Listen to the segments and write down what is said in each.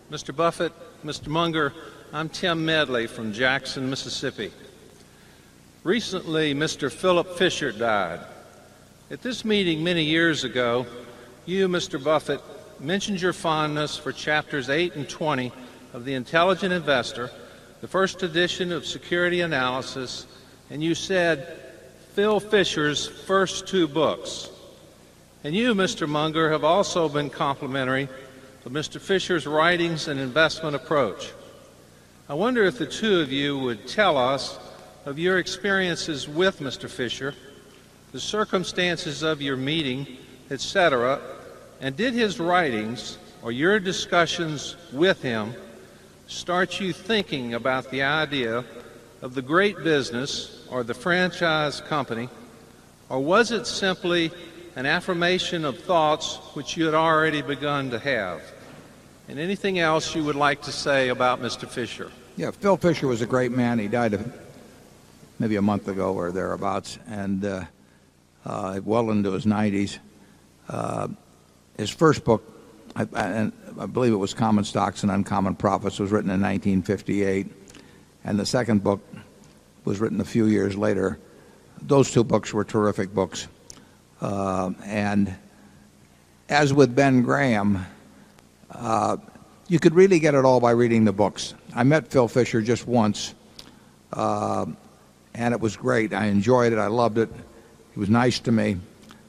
Mr. Buffett, Mr. Munger, I'm Tim Medley from Jackson, Mississippi. Recently, Mr. Philip Fisher died. At this meeting many years ago, you, Mr. Buffett, mentioned your fondness for chapters 8 and 20 of The Intelligent Investor, the first edition of Security Analysis, and you said, Phil Fisher's first two books. And you, Mr. Munger, have also been complimentary of Mr. Fisher's writings and investment approach. I wonder if the two of you would tell us of your experiences with Mr. Fisher, the circumstances of your meeting, etc., and did his writings or your discussions with him start you thinking about the idea of the great business or the franchise company, or was it simply an affirmation of thoughts which you had already begun to have? And anything else you would like to say about Mr. Fisher? Yeah, Phil Fisher was a great man. He died maybe a month ago or thereabouts, and well into his 90s. His first book, I believe it was Common Stocks and Uncommon Profits, was written in 1958, and the second book was written a few years later. Those two books were terrific books. And as with Ben Graham, you could really get it all by reading the books. I met Phil Fisher just once, and it was great. I enjoyed it. I loved it. He was nice to me.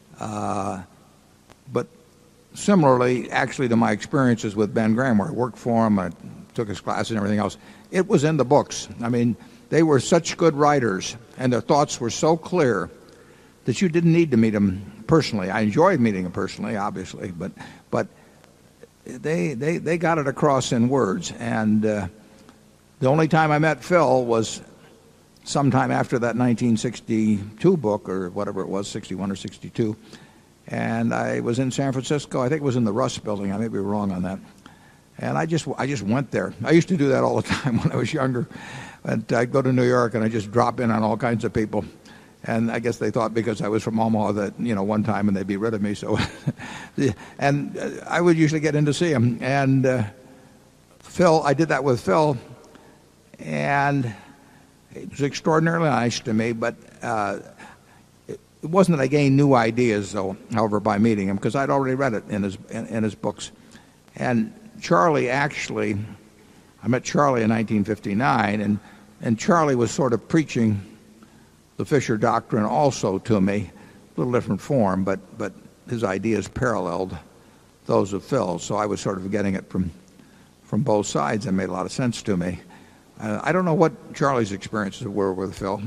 But similarly, actually, to my experiences with Ben Graham, where I worked for him, I took his class and everything else, it was in the books. I mean, they were such good writers, and their thoughts were so clear that you didn't need to meet him personally. I enjoyed meeting him personally, obviously, but they got it across in words. And the only time I met Phil was sometime after that 1962 book, or whatever it was, 61 or 62. And I was in San Francisco. I think it was in the Russ Building. I may be wrong on that. And I just went there. I used to do that all the time when I was younger. And I'd go to New York and I'd just drop in on all kinds of people. And I guess they thought because I was from Omaha that, one time and they'd be rid of me. So, and I would usually get in to see him. And Phil, I did that with Phil. And it was extraordinarily nice to me. But it wasn't that I gained new ideas, though, however, by meeting him, because I'd already read it in his books. And Charlie, actually, I met Charlie in 1959, and Charlie was sort of preaching the Fisher doctrine also to me, a little different form, but his ideas paralleled those of Phil. So I was sort of getting it from both sides, and made a lot of sense to me. I don't know what Charlie's experiences were with Phil.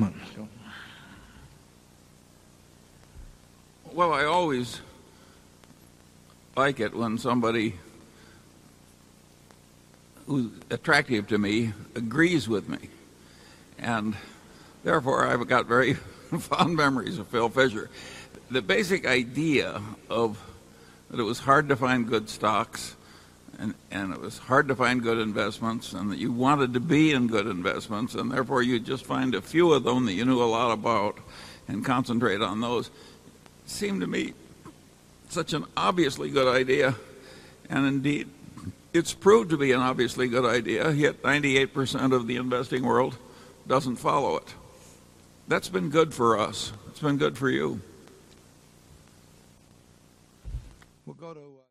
Well, I always like it when somebody who's attractive to me agrees with me. And therefore, I've got very fond memories of Phil Fisher. The basic idea of that it was hard to find good stocks and it was hard to find good investments, and that you wanted to be in good investments, and therefore you just find a few of them that you knew a lot about and concentrate on those, seemed to me such an obviously good idea. And indeed, it's proved to be an obviously good idea, yet 98% of the investing world doesn't follow it. That's been good for us. It's been good for you. We'll go to